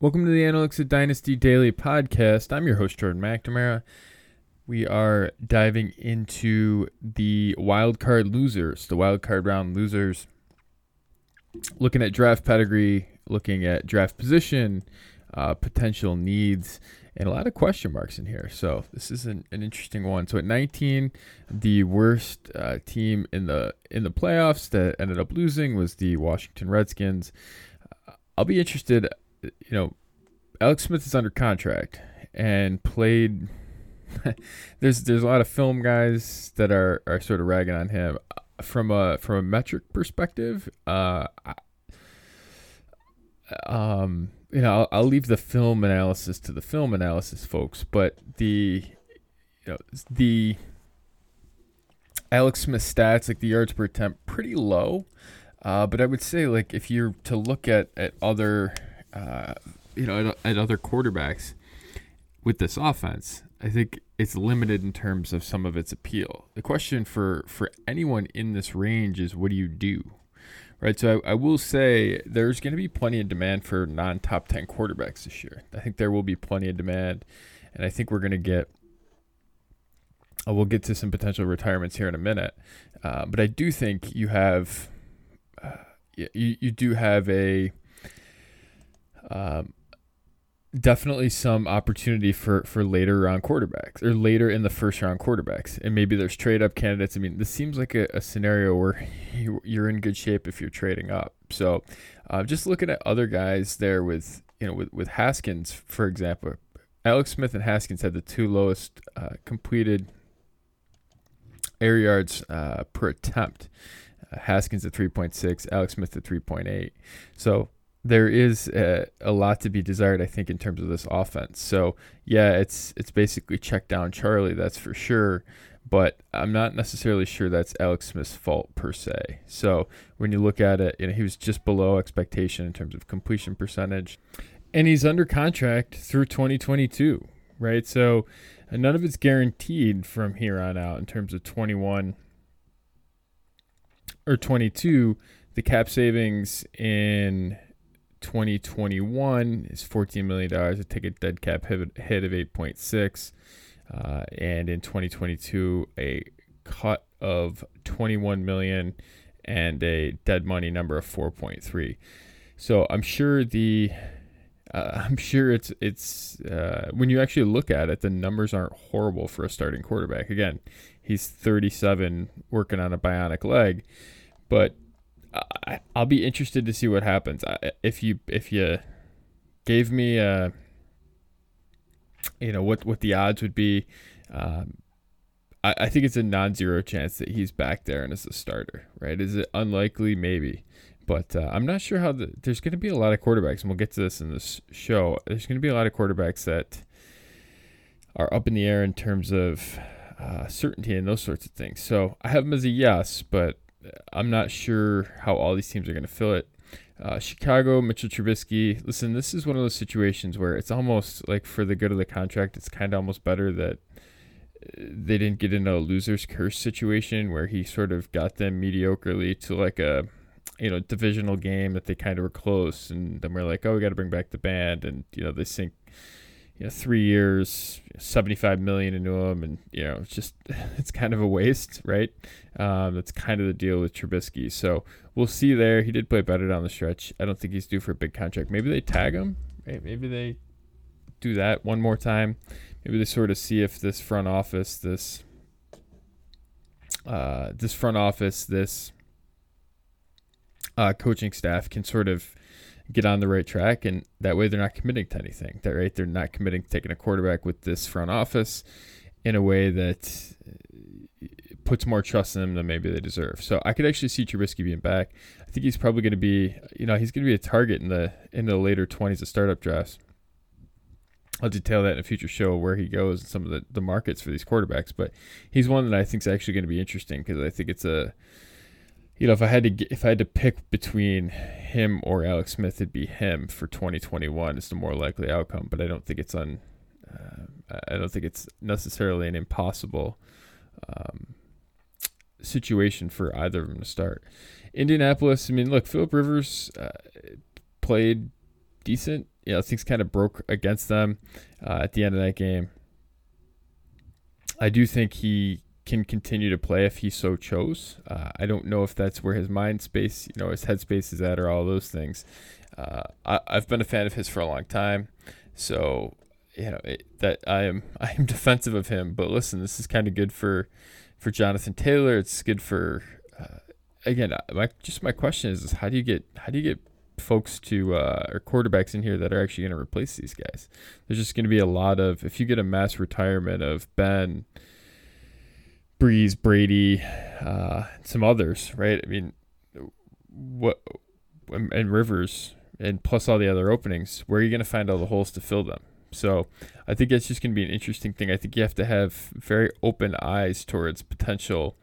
Welcome to the Analytics of Dynasty Daily podcast. I'm your host, Jordan McNamara. We are diving into the wildcard losers, the wildcard round losers, looking at draft pedigree, looking at draft position, potential needs, and a lot of question marks in here. So this is an interesting one. So at 19, the worst team in the playoffs that ended up losing was the Washington Redskins. I'll be interested, Alex Smith is under contract and played. there's a lot of film guys that are sort of ragging on him from a metric perspective. I'll leave the film analysis to the film analysis folks, but the Alex Smith stats, like the yards per attempt, pretty low. But I would say, like, if you're to look at other, at other quarterbacks with this offense, I think it's limited in terms of some of its appeal. The question for anyone in this range is, what do you do? Right, so I will say there's going to be plenty of demand for non-top 10 quarterbacks this year. I think there will be plenty of demand, and I think we're going to get we'll get to some potential retirements here in a minute. But I do think you have you do have a definitely some opportunity for later round quarterbacks or later in the first round quarterbacks. And maybe there's trade up candidates. I mean, this seems like a scenario where you're in good shape if you're trading up. So just looking at other guys there with Haskins, for example, Alex Smith and Haskins had the two lowest completed air yards per attempt. Haskins at 3.6, Alex Smith at 3.8. So there is a lot to be desired, I think, in terms of this offense. So, yeah, it's basically check down Charlie, that's for sure. But I'm not necessarily sure that's Alex Smith's fault per se. So when you look at it, he was just below expectation in terms of completion percentage. And he's under contract through 2022, right? So none of it's guaranteed from here on out in terms of 21 or 22. The cap savings in 2021 is $14 million. I take a dead cap hit of 8.6. And in 2022, a cut of 21 million and a dead money number of 4.3. So I'm sure it's when you actually look at it, the numbers aren't horrible for a starting quarterback. Again, he's 37, working on a bionic leg, but I'll be interested to see what happens. If you gave me what the odds would be, I think it's a non-zero chance that he's back there and is a starter. Right? Is it unlikely? Maybe, but I'm not sure how. There's going to be a lot of quarterbacks, and we'll get to this in this show. There's going to be a lot of quarterbacks that are up in the air in terms of certainty and those sorts of things. So I have him as a yes, but I'm not sure how all these teams are going to fill it. Chicago, Mitchell Trubisky. Listen, this is one of those situations where it's almost like, for the good of the contract, it's kind of almost better that they didn't get into a loser's curse situation where he sort of got them mediocrely to like a divisional game that they kind of were close, and then we're like, oh, we got to bring back the band, and they sink 3 years, $75 million into him, and it's kind of a waste, right? That's kind of the deal with Trubisky. So we'll see there. He did play better down the stretch. I don't think he's due for a big contract. Maybe they tag him. Right? Maybe they do that one more time. Maybe they sort of see if this front office, this coaching staff can sort of get on the right track, and that way they're not committing to anything. They're not committing to taking a quarterback with this front office in a way that puts more trust in them than maybe they deserve. So I could actually see Trubisky being back. I think he's probably going to be, he's going to be a target in the later 20s of startup drafts. I'll detail that in a future show where he goes and some of the markets for these quarterbacks. But he's one that I think is actually going to be interesting because I think it's a, if I had to pick between him or Alex Smith, it'd be him for 2021. It's the more likely outcome, but I don't think it's necessarily an impossible situation for either of them to start. Indianapolis, I mean, look, Phillip Rivers played decent things kind of broke against them at the end of that game. I do think he can continue to play if he so chose. I don't know if that's where his mind space, his headspace is at, or all those things. I've been a fan of his for a long time, so that I am defensive of him. But listen, this is kind of good for Jonathan Taylor. It's good for again. My question is how do you get folks to or quarterbacks in here that are actually going to replace these guys? There's just going to be a lot of, if you get a mass retirement of Ben, Breeze, Brady, some others, right? I mean, what and Rivers, and plus all the other openings, where are you going to find all the holes to fill them? So I think it's just going to be an interesting thing. I think you have to have very open eyes towards potential,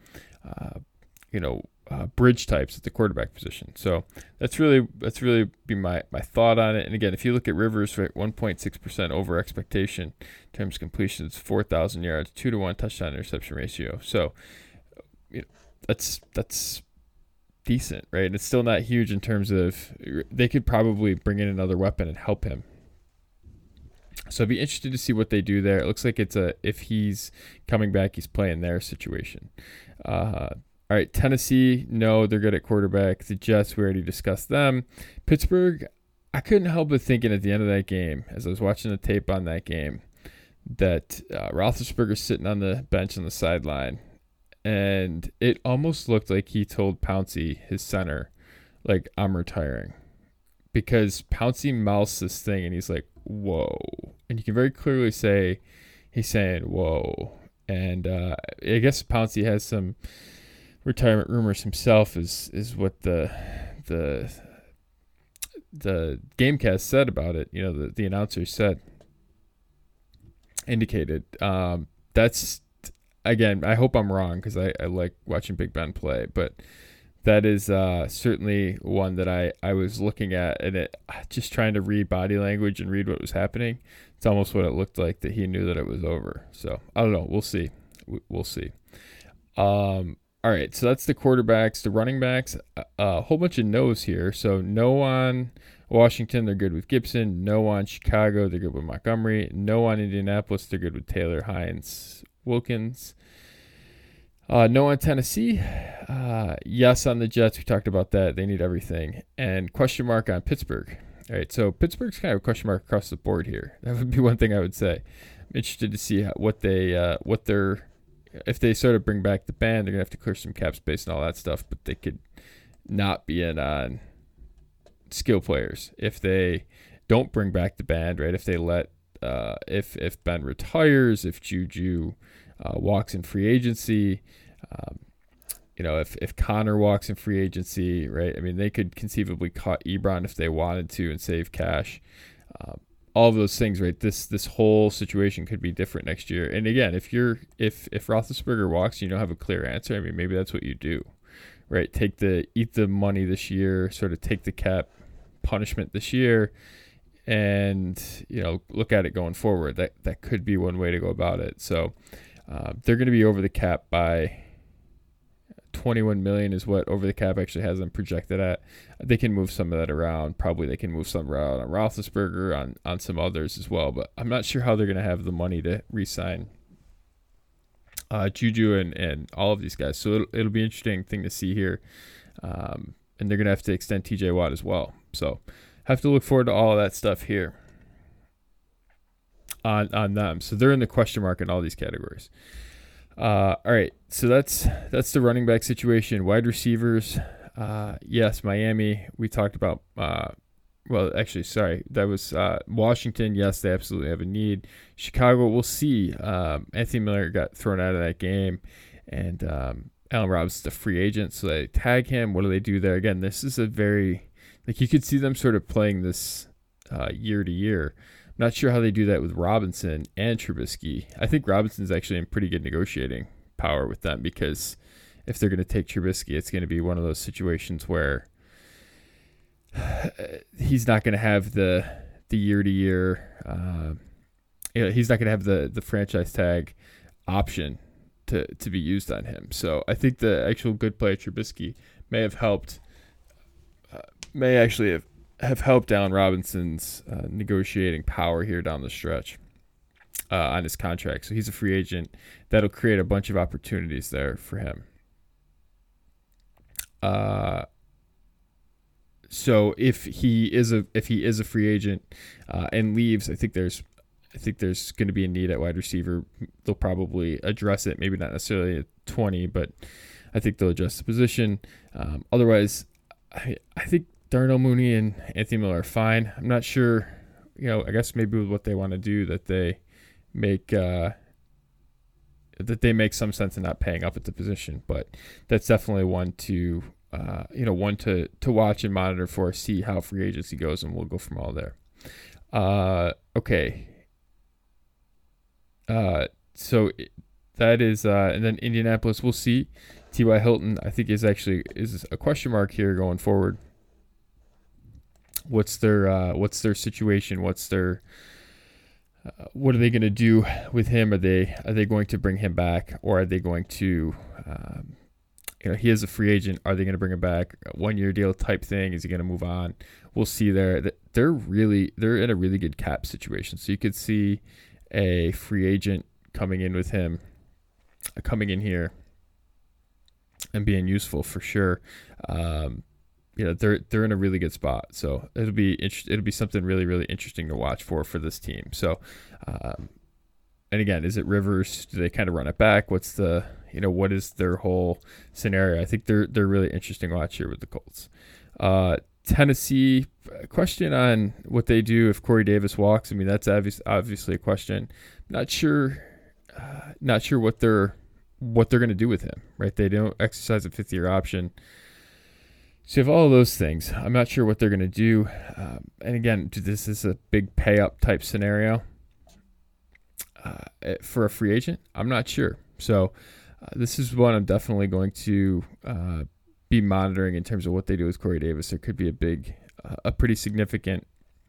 bridge types at the quarterback position. So that's really be my thought on it. And again, if you look at Rivers, right, 1.6% over expectation in terms of completions, 4,000 yards, 2-to-1 touchdown interception ratio. So that's decent, right? And it's still not huge in terms of, they could probably bring in another weapon and help him. So I'd be interested to see what they do there. It looks like if he's coming back, he's playing their situation. All right, Tennessee, no, they're good at quarterback. The Jets, we already discussed them. Pittsburgh, I couldn't help but thinking at the end of that game, as I was watching the tape on that game, that Roethlisberger's sitting on the bench on the sideline, and it almost looked like he told Pouncey, his center, like, I'm retiring. Because Pouncey mouths this thing, and he's like, whoa. And you can very clearly say he's saying, whoa. And I guess Pouncey has some retirement rumors himself, is what the Gamecast said about it. The announcer indicated. That's, again, I hope I'm wrong, because I like watching Big Ben play, but that is certainly one that I was looking at, and just trying to read body language and read what was happening. It's almost what it looked like, that he knew that it was over. So I don't know. We'll see. We'll see. All right, so that's the quarterbacks. The running backs, a whole bunch of no's here. So no on Washington, they're good with Gibson. No on Chicago, they're good with Montgomery. No on Indianapolis, they're good with Taylor, Hines, Wilkins. No on Tennessee. Yes on the Jets. We talked about that. They need everything. And question mark on Pittsburgh. All right, so Pittsburgh's kind of a question mark across the board here. That would be one thing I would say. I'm interested to see if they sort of bring back the band, they're going to have to clear some cap space and all that stuff, but they could not be in on skill players. If they don't bring back the band, right, if they let, if Ben retires, if Juju walks in free agency, if Connor walks in free agency, right, I mean, they could conceivably cut Ebron if they wanted to and save cash. All of those things, right? This whole situation could be different next year. And again, if Roethlisberger walks, you don't have a clear answer. I mean, maybe that's what you do, right? Eat the money this year, sort of take the cap punishment this year, and look at it going forward. That could be one way to go about it. So they're going to be over the cap by 21 million is what over the cap actually has them projected at. They can move some of that around. Probably they can move some around on Roethlisberger, on some others as well. But I'm not sure how they're going to have the money to re-sign Juju and all of these guys. So it'll be an interesting thing to see here. And they're going to have to extend TJ Watt as well. So have to look forward to all of that stuff here on them. So they're in the question mark in all these categories. All right, so that's the running back situation. Wide receivers, yes, Miami. We talked about. That was Washington. Yes, they absolutely have a need. Chicago, we'll see. Anthony Miller got thrown out of that game, and Allen Robinson's a free agent, so they tag him. What do they do there? Again, this is a very, you could see them sort of playing this year to year. Not sure how they do that with Robinson and Trubisky. I think Robinson's actually in pretty good negotiating power with them, because if they're going to take Trubisky, it's going to be one of those situations where he's not going to have the year-to-year. He's not going to have the franchise tag option to be used on him. So I think the actual good play of Trubisky may have helped. May actually have have helped Allen Robinson's negotiating power here down the stretch on his contract. So he's a free agent. That'll create a bunch of opportunities there for him. So if he is a free agent and leaves, I think there's going to be a need at wide receiver. They'll probably address it, maybe not necessarily at 20, but I think they'll adjust the position. Otherwise, I think Darnell Mooney and Anthony Miller are fine. I'm not sure, I guess maybe with what they want to do, that they make some sense in not paying up at the position. But that's definitely one to watch and monitor for, see how free agency goes, and we'll go from all there. Okay. So that is, and then Indianapolis, we'll see. T.Y. Hilton, I think is a question mark here going forward. What's their situation? What are they going to do with him? Are they going to bring him back, or are they going to, he is a free agent. Are they going to bring him back? A 1-year deal type thing? Is he going to move on? We'll see there. They're in a really good cap situation. So you could see a free agent coming in here and being useful for sure. They're in a really good spot. So it'll be something really, really interesting to watch for this team. So, and again, is it Rivers? Do they kind of run it back? What is their whole scenario? I think they're really interesting to watch here with the Colts. Tennessee, question on what they do if Corey Davis walks. I mean, that's obviously a question. Not sure what they're going to do with him, right? They don't exercise a 5th-year option. So you have all of those things. I'm not sure what they're going to do. And again, this is a big pay-up type scenario for a free agent. I'm not sure. So this is one I'm definitely going to be monitoring in terms of what they do with Corey Davis. There could be a pretty significant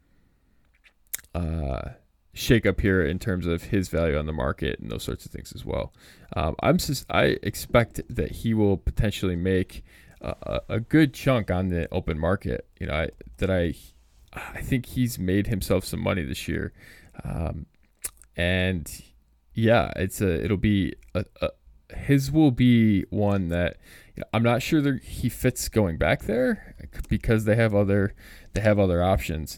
shakeup here in terms of his value on the market and those sorts of things as well. I expect that he will potentially make a good chunk on the open market. I think he's made himself some money this year, and yeah, it'll be his will be one that I'm not sure that he fits going back there because they have other options.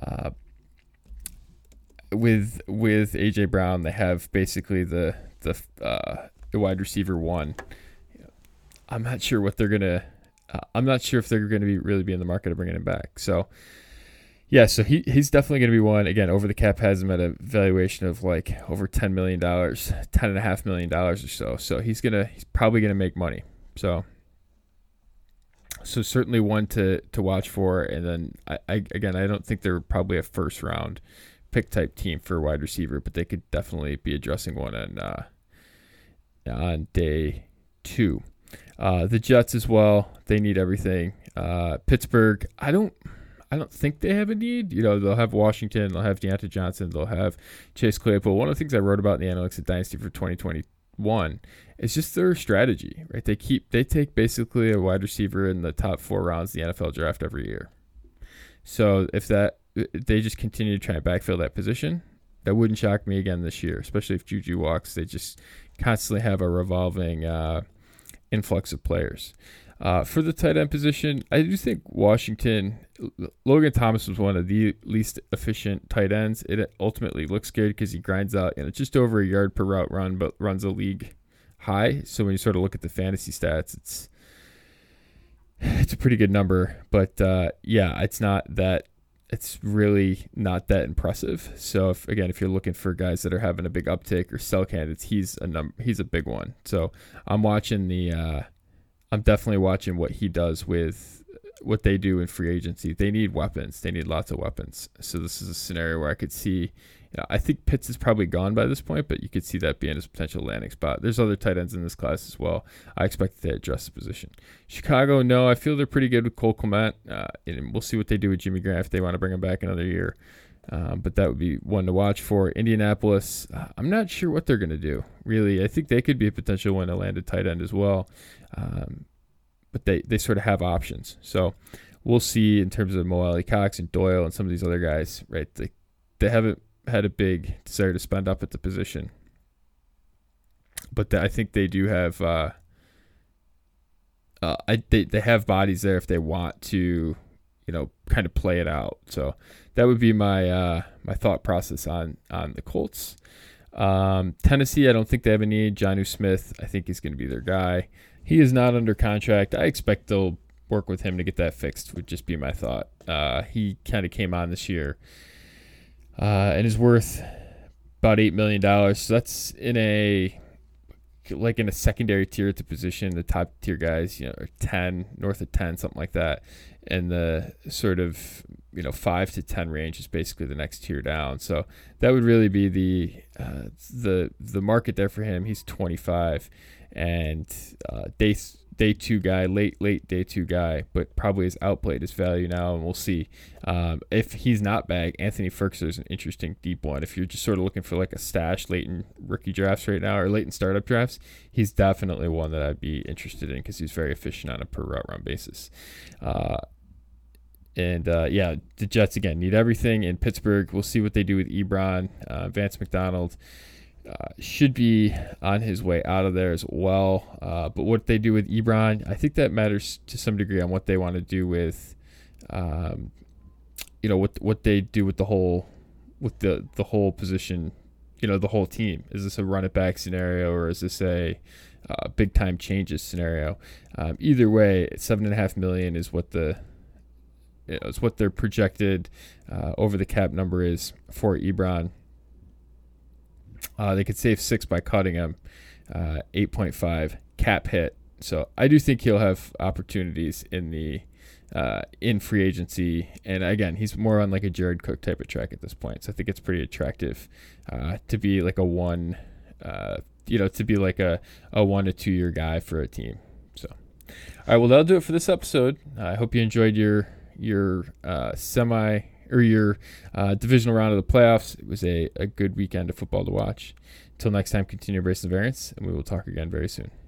With AJ Brown, they have basically the wide receiver one. I'm not sure what they're gonna. I'm not sure if they're gonna really be in the market of bringing him back. So yeah, so he's definitely gonna be one. Again, over the cap has him at a valuation of like over $10 million, $10.5 million or so. So he's probably gonna make money. So certainly one to watch for. And then I don't think they're probably a first round pick type team for a wide receiver, but they could definitely be addressing one on day 2. The Jets as well, they need everything. Pittsburgh, I don't think they have a need. They'll have Washington, they'll have Deontay Johnson, they'll have Chase Claypool. One of the things I wrote about in the Analytics of Dynasty for 2021 is just their strategy, right? They take basically a wide receiver in the top 4 rounds of the NFL draft every year. So if they just continue to try and backfill that position, that wouldn't shock me again this year, especially if Juju walks. They just constantly have a revolving influx of players. For the tight end position, I do think Washington, Logan Thomas was one of the least efficient tight ends. It ultimately looks good because he grinds out just over a yard per route run, but runs a league high. So when you sort of look at the fantasy stats, it's a pretty good number. But it's really not that impressive. So if you're looking for guys that are having a big uptick or sell candidates, he's a big one. So I'm definitely watching what he does with what they do in free agency. They need weapons. They need lots of weapons. So this is a scenario where I could see, I think Pitts is probably gone by this point, but you could see that being his potential landing spot. There's other tight ends in this class as well. I expect that they address the position. Chicago, no, I feel they're pretty good with Cole Kmet. And we'll see what they do with Jimmy Graham if they want to bring him back another year. But that would be one to watch for. Indianapolis, I'm not sure what they're going to do, really. I think they could be a potential one to land a tight end as well. But they sort of have options. So we'll see in terms of Mo Alley Cox and Doyle and some of these other guys, right? They haven't had a big desire to spend up at the position, but I think they do have. They have bodies there if they want to, kind of play it out. So that would be my my thought process on the Colts. Tennessee, I don't think they have a need. Jonnu Smith, I think he's going to be their guy. He is not under contract. I expect they'll work with him to get that fixed, would just be my thought. He kind of came on this year and is worth about $8 million. So that's in a secondary tier at the position. The top tier guys, are 10, north of 10, something like that. And the sort of, 5 to 10 range is basically the next tier down. So that would really be the market there for him. He's 25 and day two guy, late day two guy, but probably has outplayed his value now, and we'll see. If he's not back, Anthony Firkser is an interesting deep one. If you're just sort of looking for like a stash late in rookie drafts right now or late in startup drafts, he's definitely one that I'd be interested in because he's very efficient on a per route run basis. The Jets, again, need everything in Pittsburgh. We'll see what they do with Ebron. Vance McDonald should be on his way out of there as well. But what they do with Ebron, I think that matters to some degree on what they want to do with, what they do with the whole position, the whole team. Is this a run it back scenario or is this a big time changes scenario? Either way, $7.5 million is what it's what their projected over the cap number is for Ebron. They could save 6 by cutting him, 8.5 cap hit. So I do think he'll have opportunities in free agency. And again, he's more on like a Jared Cook type of track at this point. So I think it's pretty attractive to be like a 1 to 2 year guy for a team. So, all right, well, that'll do it for this episode. I hope you enjoyed your divisional round of the playoffs. It was a good weekend of football to watch. Until next time, continue embracing the variance, and we will talk again very soon.